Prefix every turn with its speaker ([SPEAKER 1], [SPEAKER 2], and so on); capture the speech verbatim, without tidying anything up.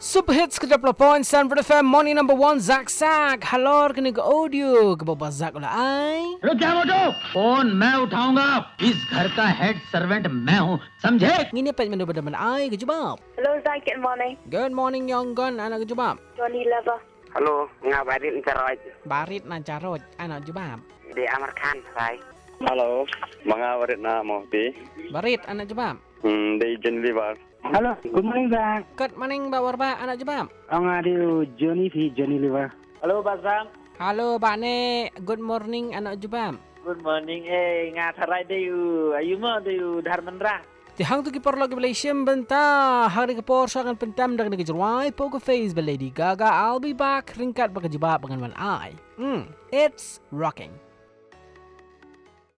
[SPEAKER 1] Super Hits ke dua puluh point Stanford F M Morning number one Zak Sak हलोर कने का ऑडियो के बाबा Zak उला आई
[SPEAKER 2] रुक जा मोटो फोन मैं उठाऊंगा इस घर का हेड सर्वेंट मैं हूँ समझे
[SPEAKER 1] ngini pa menu pada man ai ke jawab
[SPEAKER 3] Hello, Zach. Good morning.
[SPEAKER 1] Good morning young gun anak ke jawab
[SPEAKER 3] Johnny Lever.
[SPEAKER 4] Halo, nga Barit Caroj
[SPEAKER 1] Barit na carot anak jawab
[SPEAKER 4] di Amar Khan, sai.
[SPEAKER 5] Halo, mga warit na mo di.
[SPEAKER 1] Barit anak jawab
[SPEAKER 5] Hmm, di Geneva.
[SPEAKER 6] Hello, good morning, Zach.
[SPEAKER 1] Good morning ba warba anak jawab
[SPEAKER 6] Ang adiu Johnny fi Johnny Liver.
[SPEAKER 7] Hello, Basam.
[SPEAKER 1] Halo ba ne good morning anak jawab
[SPEAKER 7] Good morning. Eh, ngatarai dayu. Ayuma dayu Dharmendra.
[SPEAKER 1] Ti hang tu ki porlo ke Malaysia benta hari ke por sangan pentam dak ne jawai poker face ba Lady Gaga I'll be back ringkat ba ke jawab dengan man ai hmm it's rocking